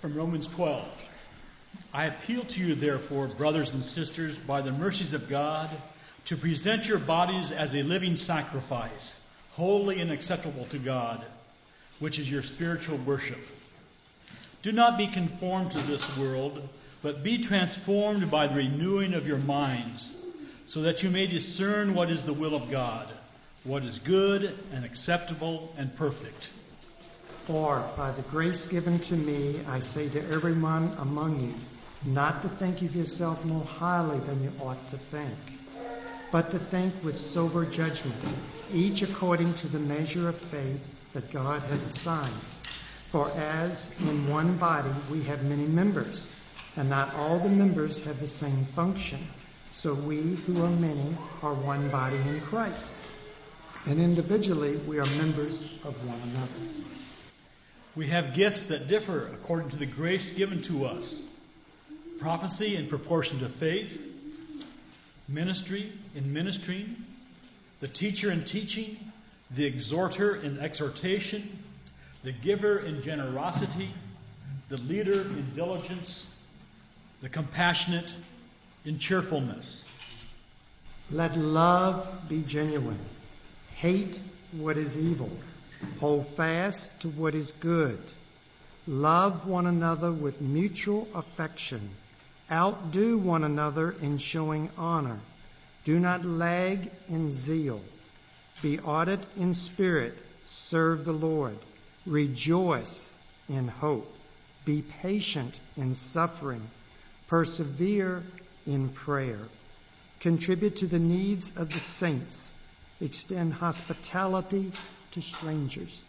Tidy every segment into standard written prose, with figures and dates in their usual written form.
From Romans 12. I appeal to you, therefore, brothers and sisters, by the mercies of God, to present your bodies as a living sacrifice, holy and acceptable to God, which is your spiritual worship. Do not be conformed to this world, but be transformed by the renewing of your minds, so that you may discern what is the will of God, what is good and acceptable and perfect. For by the grace given to me, I say to everyone among you, not to think of yourself more highly than you ought to think, but to think with sober judgment, each according to the measure of faith that God has assigned. For as in one body we have many members, and not all the members have the same function, so we who are many are one body in Christ, and individually we are members of one another. We have gifts that differ according to the grace given to us. Prophecy in proportion to faith, ministry in ministering, the teacher in teaching, the exhorter in exhortation, the giver in generosity, the leader in diligence, the compassionate in cheerfulness. Let love be genuine. Hate what is evil. Hold fast to what is good. Love one another with mutual affection. Outdo one another in showing honor. Do not lag in zeal. Be ardent in spirit. Serve the Lord. Rejoice in hope. Be patient in suffering. Persevere in prayer. Contribute to the needs of the saints. Extend hospitality to strangers.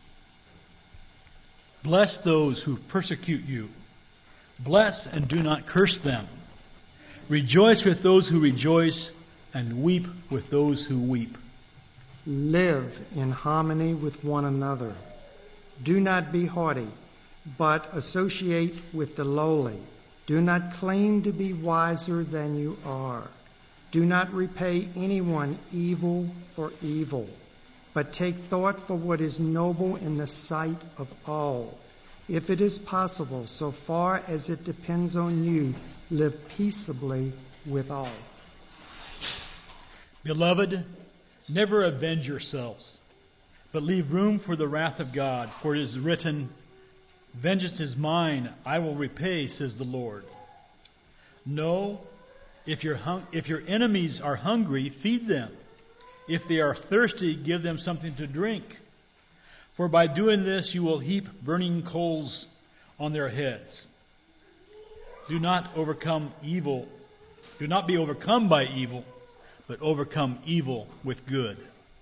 Bless those who persecute you. Bless and do not curse them. Rejoice with those who rejoice, and weep with those who weep. Live in harmony with one another. Do not be haughty, but associate with the lowly. Do not claim to be wiser than you are. Do not repay anyone evil for evil, but take thought for what is noble in the sight of all. If it is possible, so far as it depends on you, live peaceably with all. Beloved, never avenge yourselves, but leave room for the wrath of God, for it is written, "Vengeance is mine, I will repay," says the Lord. No, if your enemies are hungry, feed them. If they are thirsty, give them something to drink. For by doing this, you will heap burning coals on their heads. Do not be overcome by evil, but overcome evil with good.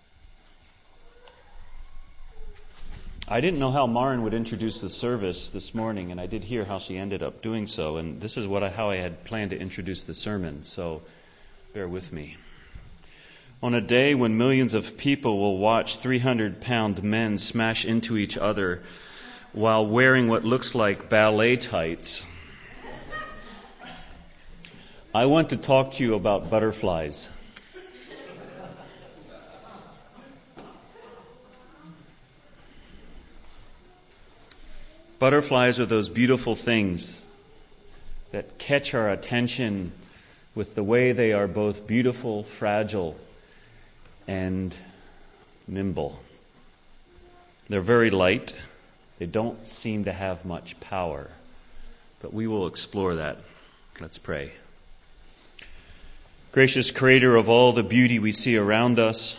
I didn't know how Maren would introduce the service this morning, and I did hear how she ended up doing so, and this is how I had planned to introduce the sermon, so bear with me. On a day when millions of people will watch 300-pound men smash into each other while wearing what looks like ballet tights, I want to talk to you about butterflies. Butterflies are those beautiful things that catch our attention with the way they are both beautiful, fragile, and nimble. They're very light. They don't seem to have much power. But we will explore that. Let's pray. Gracious Creator of all the beauty we see around us,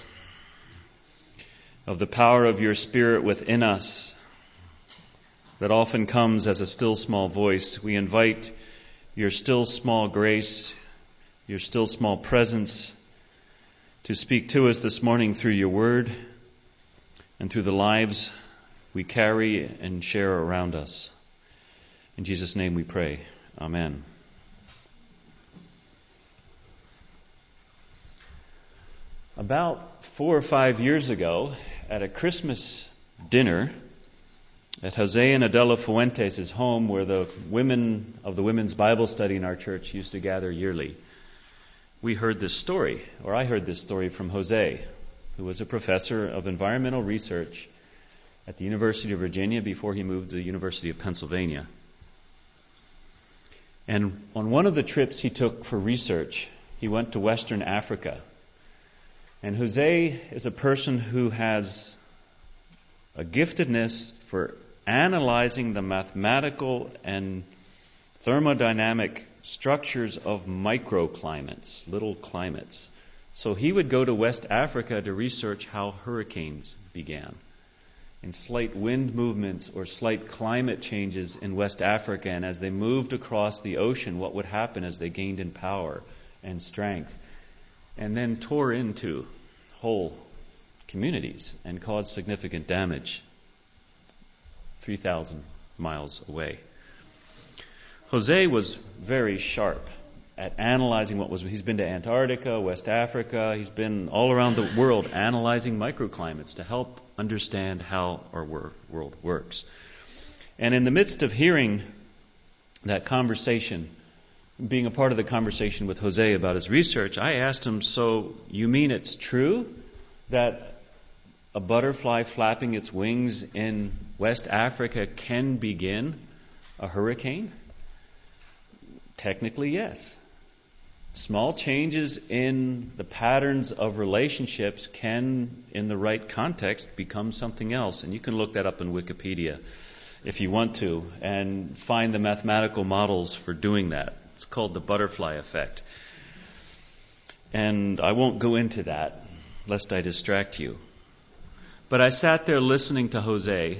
of the power of your Spirit within us that often comes as a still small voice, we invite your still small grace, your still small presence to speak to us this morning through your word and through the lives we carry and share around us. In Jesus' name we pray. Amen. About 4 or 5 years ago, at a Christmas dinner at Jose and Adela Fuentes' home, where the women of the women's Bible study in our church used to gather yearly, we heard this story, or I heard this story from Jose, who was a professor of environmental research at the University of Virginia before he moved to the University of Pennsylvania. And on one of the trips he took for research, he went to Western Africa. And Jose is a person who has a giftedness for analyzing the mathematical and thermodynamic structures of microclimates, little climates. So he would go to West Africa to research how hurricanes began. And slight wind movements or slight climate changes in West Africa, and as they moved across the ocean, what would happen as they gained in power and strength, and then tore into whole communities and caused significant damage 3,000 miles away. Jose was very sharp at analyzing he's been to Antarctica, West Africa, he's been all around the world analyzing microclimates to help understand how our world works. And in the midst of hearing that conversation, being a part of the conversation with Jose about his research, I asked him, so you mean it's true that a butterfly flapping its wings in West Africa can begin a hurricane? Technically, yes. Small changes in the patterns of relationships can, in the right context, become something else. And you can look that up in Wikipedia if you want to and find the mathematical models for doing that. It's called the butterfly effect. And I won't go into that, lest I distract you. But I sat there listening to Jose,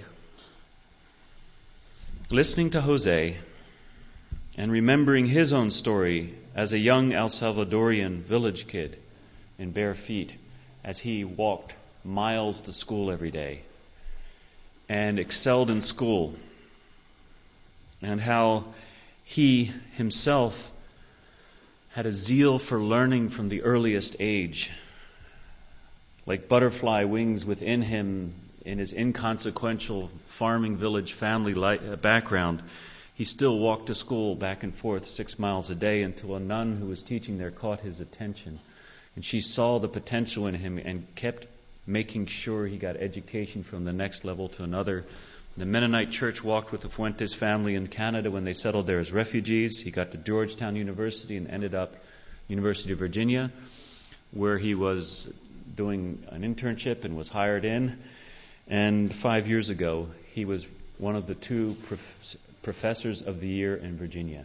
and remembering his own story as a young El Salvadorian village kid in bare feet as he walked miles to school every day and excelled in school, and how he himself had a zeal for learning from the earliest age. Like butterfly wings within him in his inconsequential farming village family background, he still walked to school back and forth 6 miles a day until a nun who was teaching there caught his attention. And she saw the potential in him and kept making sure he got education from the next level to another. The Mennonite Church walked with the Fuentes family in Canada when they settled there as refugees. He got to Georgetown University and ended up University of Virginia, where he was doing an internship and was hired in. And 5 years ago, he was one of the 2 professors of the year in Virginia.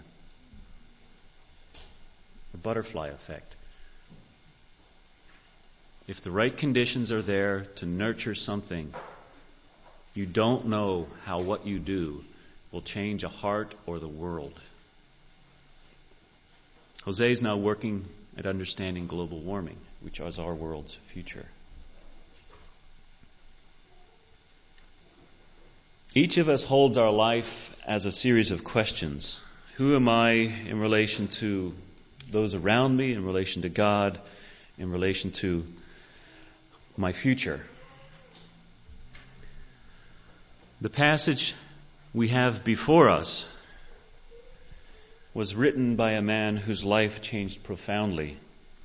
The butterfly effect. If the right conditions are there to nurture something, you don't know how what you do will change a heart or the world. Jose is now working at understanding global warming, which is our world's future. Each of us holds our life as a series of questions. Who am I in relation to those around me, in relation to God, in relation to my future? The passage we have before us was written by a man whose life changed profoundly,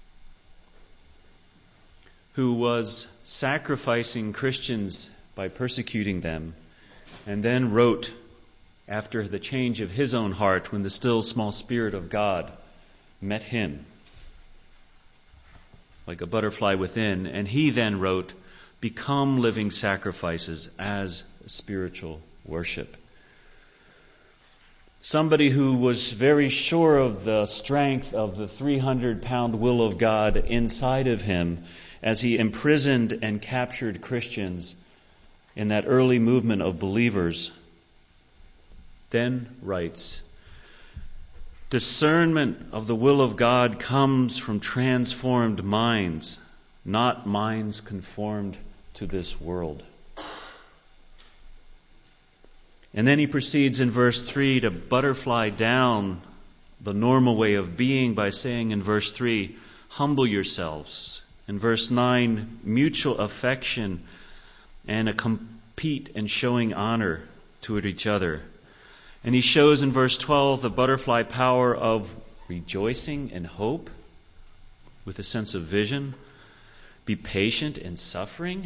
who was sacrificing Christians by persecuting them, and then wrote after the change of his own heart when the still small spirit of God met him like a butterfly within, and he then wrote, "Become living sacrifices as spiritual worship." Somebody who was very sure of the strength of the 300-pound will of God inside of him as he imprisoned and captured Christians in that early movement of believers, then writes, "Discernment of the will of God comes from transformed minds, not minds conformed to this world." And then he proceeds in verse 3 to butterfly down the normal way of being by saying in verse 3, "Humble yourselves." In verse 9, mutual affection and a compete and showing honor to each other. And he shows in verse 12 the butterfly power of rejoicing and hope with a sense of vision. Be patient in suffering.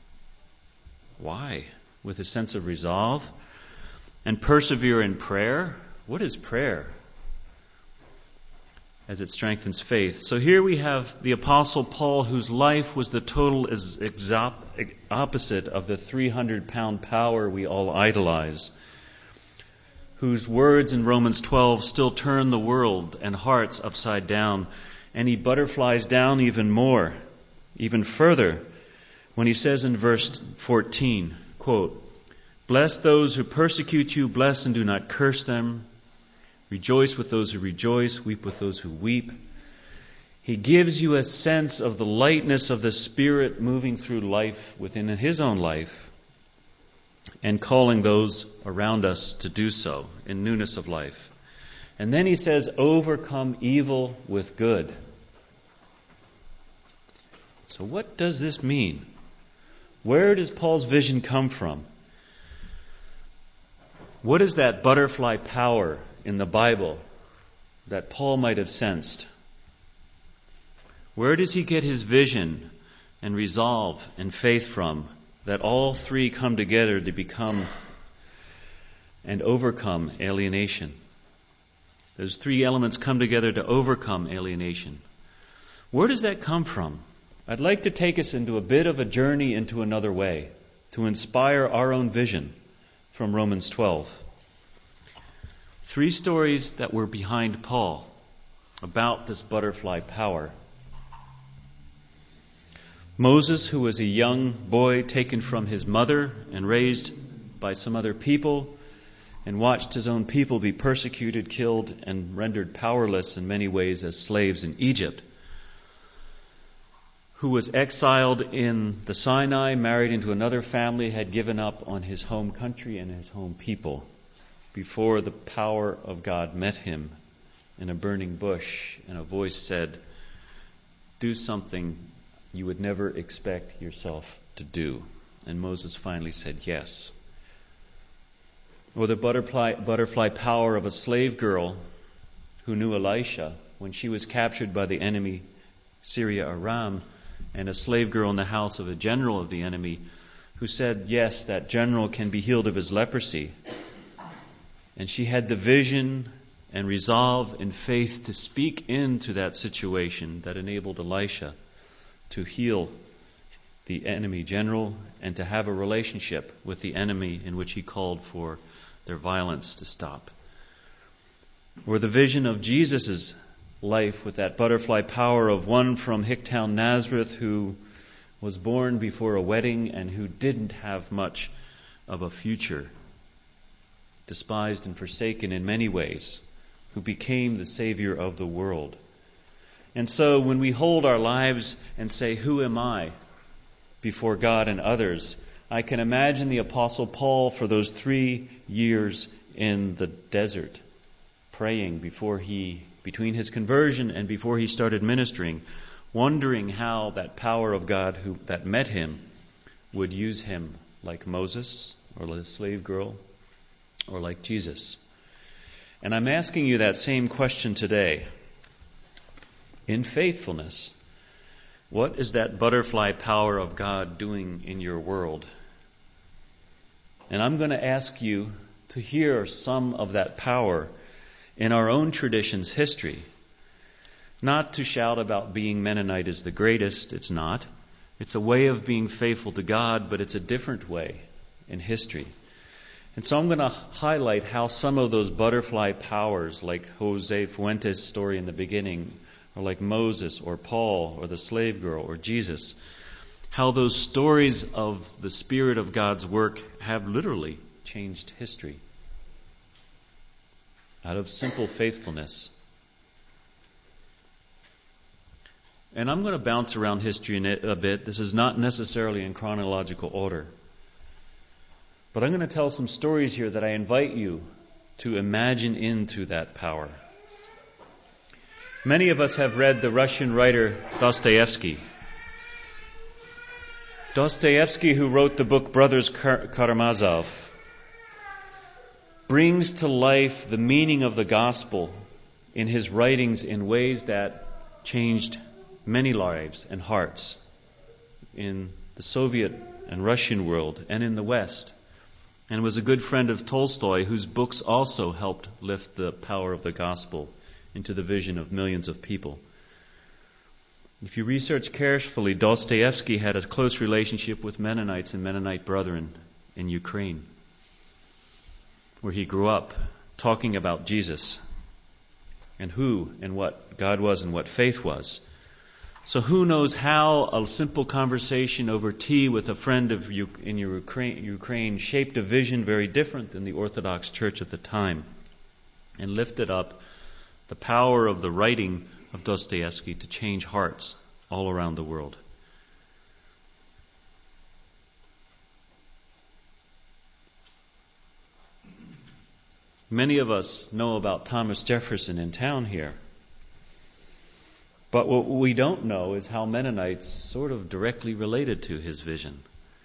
Why? With a sense of resolve. And persevere in prayer. What is prayer? as it strengthens faith. So here we have the Apostle Paul, whose life was the total opposite of the 300-pound power we all idolize, whose words in Romans 12 still turn the world and hearts upside down, and he butterflies down even more, even further, when he says in verse 14, quote, "Bless those who persecute you, bless and do not curse them. Rejoice with those who rejoice, weep with those who weep." He gives you a sense of the lightness of the Spirit moving through life within his own life and calling those around us to do so in newness of life. And then he says, overcome evil with good. So what does this mean? Where does Paul's vision come from? What is that butterfly power in the Bible that Paul might have sensed? Where does he get his vision and resolve and faith from, that all three come together to become and overcome alienation? Those three elements come together to overcome alienation. Where does that come from? I'd like to take us into a bit of a journey into another way, to inspire our own vision from Romans 12. 3 stories that were behind Paul about this butterfly power. Moses, who was a young boy taken from his mother and raised by some other people, and watched his own people be persecuted, killed, and rendered powerless in many ways as slaves in Egypt. Who was exiled in the Sinai, married into another family, had given up on his home country and his home people before the power of God met him in a burning bush, and a voice said, "Do something you would never expect yourself to do." And Moses finally said yes. Or the butterfly power of a slave girl who knew Elisha when she was captured by the enemy Syria Aram, and a slave girl in the house of a general of the enemy who said, yes, that general can be healed of his leprosy. And she had the vision and resolve and faith to speak into that situation that enabled Elisha to heal the enemy general and to have a relationship with the enemy in which he called for their violence to stop. Or the vision of Jesus' life with that butterfly power of one from Hicktown, Nazareth, who was born before a wedding and who didn't have much of a future, despised and forsaken in many ways, who became the Savior of the world. And so when we hold our lives and say, "Who am I?" before God and others, I can imagine the Apostle Paul for those 3 years in the desert, praying between his conversion and before he started ministering, wondering how that power of God that met him would use him like Moses or the slave girl or like Jesus. And I'm asking you that same question today. In faithfulness, what is that butterfly power of God doing in your world? And I'm going to ask you to hear some of that power in our own tradition's history. Not to shout about being Mennonite is the greatest. It's not. It's a way of being faithful to God, but it's a different way in history. And so I'm going to highlight how some of those butterfly powers, like Jose Fuentes' story in the beginning, or like Moses or Paul or the slave girl or Jesus, how those stories of the Spirit of God's work have literally changed history out of simple faithfulness. And I'm going to bounce around history a bit. This is not necessarily in chronological order. But I'm going to tell some stories here that I invite you to imagine into that power. Many of us have read the Russian writer Dostoevsky. Dostoevsky, who wrote the book Brothers Karamazov, brings to life the meaning of the gospel in his writings in ways that changed many lives and hearts in the Soviet and Russian world and in the West, and was a good friend of Tolstoy, whose books also helped lift the power of the gospel into the vision of millions of people. If you research carefully, Dostoevsky had a close relationship with Mennonites and Mennonite brethren in Ukraine, where he grew up talking about Jesus and who and what God was and what faith was. So who knows how a simple conversation over tea with a friend in Ukraine shaped a vision very different than the Orthodox Church at the time and lifted up the power of the writing of Dostoevsky to change hearts all around the world. Many of us know about Thomas Jefferson in town here. But what we don't know is how Mennonites sort of directly related to his vision.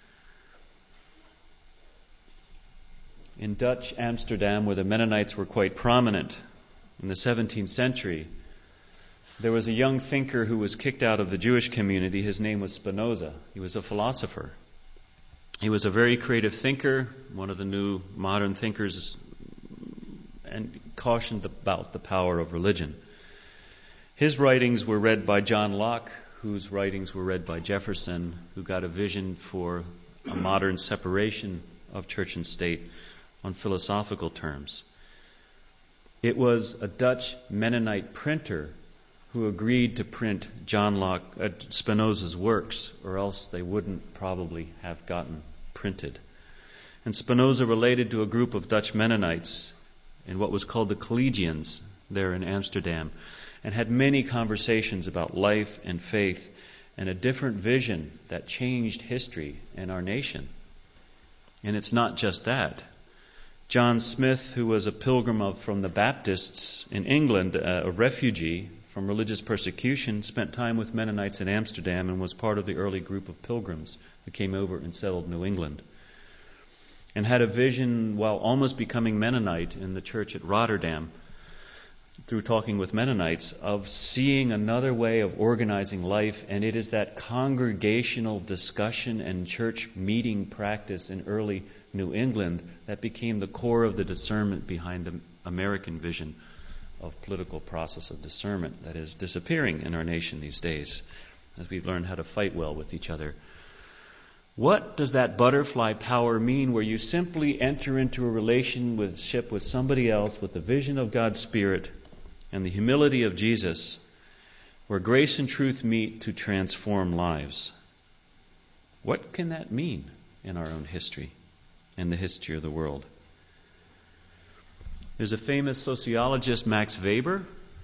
In Dutch Amsterdam, where the Mennonites were quite prominent in the 17th century, there was a young thinker who was kicked out of the Jewish community. His name was Spinoza. He was a philosopher. He was a very creative thinker, one of the new modern thinkers, and cautioned about the power of religion. His writings were read by John Locke, whose writings were read by Jefferson, who got a vision for a modern separation of church and state on philosophical terms. It was a Dutch Mennonite printer who agreed to print Spinoza's works, or else they wouldn't probably have gotten printed. And Spinoza related to a group of Dutch Mennonites in what was called the Collegians there in Amsterdam, and had many conversations about life and faith and a different vision that changed history and our nation. And it's not just that. John Smith, who was a pilgrim from the Baptists in England, a refugee from religious persecution, spent time with Mennonites in Amsterdam and was part of the early group of pilgrims who came over and settled New England, and had a vision while almost becoming Mennonite in the church at Rotterdam, through talking with Mennonites, of seeing another way of organizing life. And it is that congregational discussion and church meeting practice in early New England that became the core of the discernment behind the American vision of political process of discernment that is disappearing in our nation these days as we learn how to fight well with each other. What does that butterfly power mean, where you simply enter into a relationship with somebody else with the vision of God's Spirit and the humility of Jesus, where grace and truth meet to transform lives? What can that mean in our own history and the history of the world? There's a famous sociologist, Max Weber.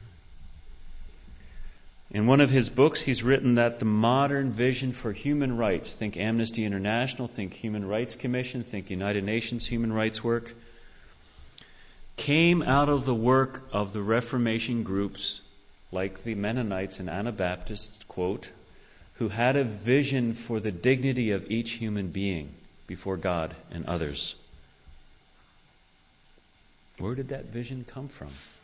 In one of his books, he's written that the modern vision for human rights, think Amnesty International, think Human Rights Commission, think United Nations human rights work, came out of the work of the Reformation groups like the Mennonites and Anabaptists, quote, who had a vision for the dignity of each human being before God and others. Where did that vision come from?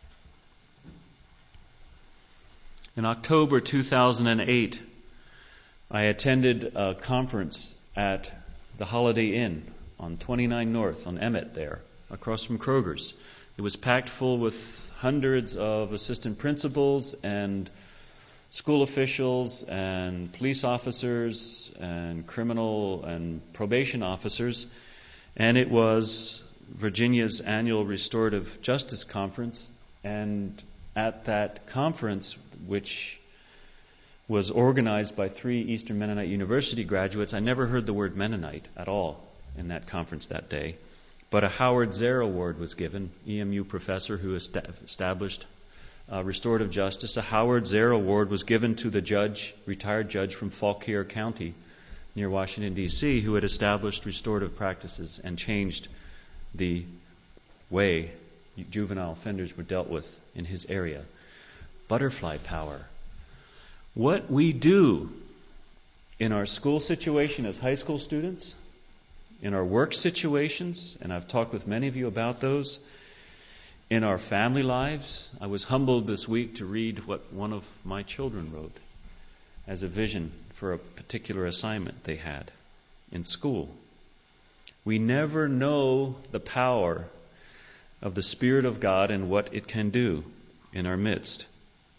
In October 2008, I attended a conference at the Holiday Inn on 29 North on Emmett there, across from Kroger's. It was packed full with hundreds of assistant principals and school officials and police officers and criminal and probation officers. And it was Virginia's annual Restorative Justice Conference. And at that conference, which was organized by 3 Eastern Mennonite University graduates, I never heard the word Mennonite at all in that conference that day. But a Howard Zare Award was given, EMU professor who established restorative justice. A Howard Zare Award was given to the judge, retired judge from Fauquier County near Washington, D.C., who had established restorative practices and changed the way juvenile offenders were dealt with in his area. Butterfly power. What we do in our school situation as high school students, in our work situations, and I've talked with many of you about those, in our family lives. I was humbled this week to read what one of my children wrote as a vision for a particular assignment they had in school. We never know the power of the Spirit of God and what it can do in our midst.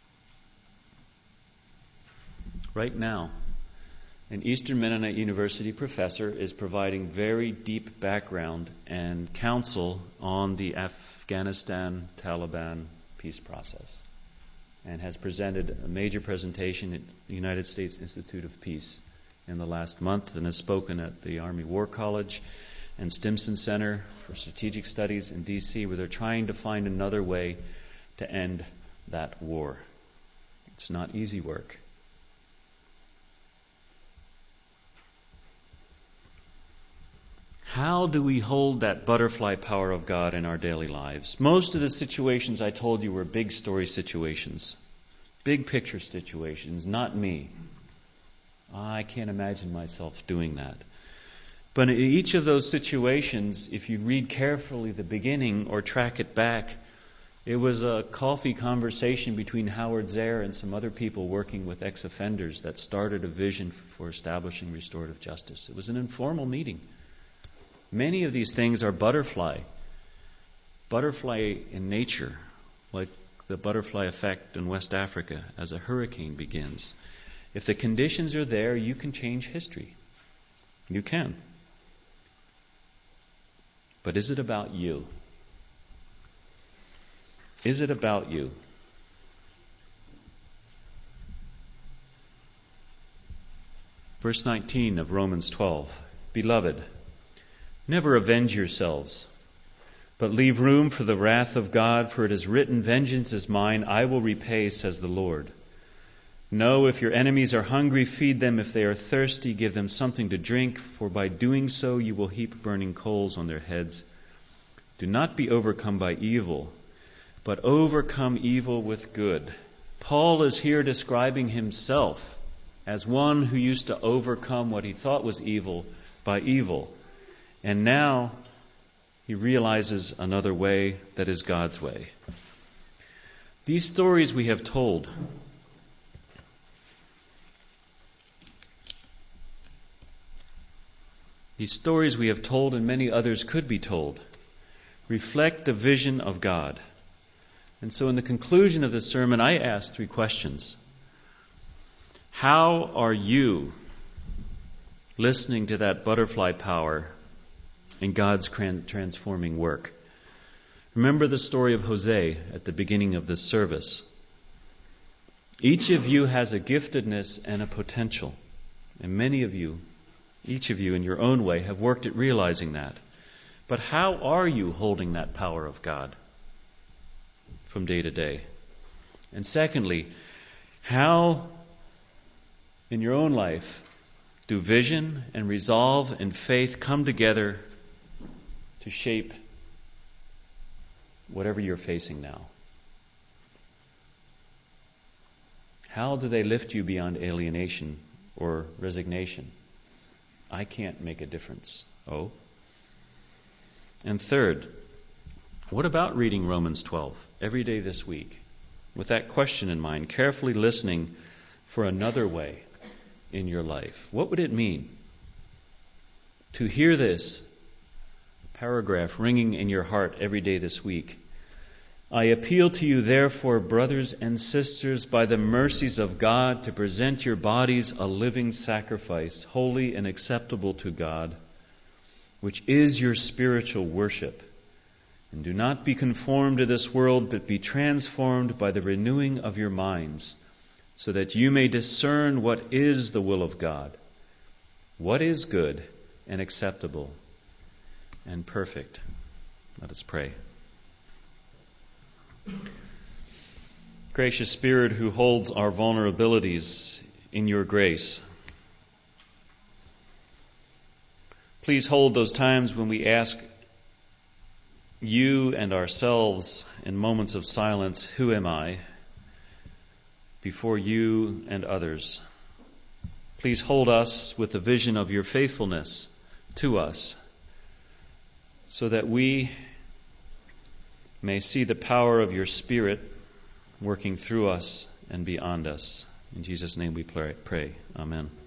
Right now, an Eastern Mennonite University professor is providing very deep background and counsel on the Afghanistan-Taliban peace process, and has presented a major presentation at the United States Institute of Peace in the last month, and has spoken at the Army War College and Stimson Center for Strategic Studies in D.C., where they're trying to find another way to end that war. It's not easy work. How do we hold that butterfly power of God in our daily lives? Most of the situations I told you were big story situations, big picture situations, not me. I can't imagine myself doing that. But in each of those situations, if you read carefully the beginning or track it back, it was a coffee conversation between Howard Zehr and some other people working with ex-offenders that started a vision for establishing restorative justice. It was an informal meeting. Many of these things are butterfly in nature, like the butterfly effect in West Africa as a hurricane begins. If the conditions are there, you can change history. You can. But is it about you? Is it about you? Verse 19 of Romans 12. Beloved, never avenge yourselves, but leave room for the wrath of God, for it is written, Vengeance is mine, I will repay, says the Lord. No, if your enemies are hungry, feed them. If they are thirsty, give them something to drink, for by doing so you will heap burning coals on their heads. Do not be overcome by evil, but overcome evil with good. Paul is here describing himself as one who used to overcome what he thought was evil by evil. And now he realizes another way that is God's way. These stories we have told, and many others could be told, reflect the vision of God. And so in the conclusion of this sermon, I ask 3 questions. How are you listening to that butterfly power in God's transforming work? Remember the story of Jose at the beginning of this service. Each of you has a giftedness and a potential. And many of you, each of you in your own way, have worked at realizing that. But how are you holding that power of God from day to day? And secondly, how in your own life do vision and resolve and faith come together to shape whatever you're facing now? How do they lift you beyond alienation or resignation? I can't make a difference. Oh. And third, what about reading Romans 12 every day this week? With that question in mind, carefully listening for another way in your life. What would it mean to hear this paragraph ringing in your heart every day this week? I appeal to you, therefore, brothers and sisters, by the mercies of God, to present your bodies a living sacrifice, holy and acceptable to God, which is your spiritual worship. And do not be conformed to this world, but be transformed by the renewing of your minds, so that you may discern what is the will of God, what is good and acceptable and perfect. Let us pray. Gracious Spirit, who holds our vulnerabilities in your grace, please hold those times when we ask you and ourselves in moments of silence, who am I, before you and others. Please hold us with the vision of your faithfulness to us, so that we may see the power of your Spirit working through us and beyond us. In Jesus' name we pray. Amen.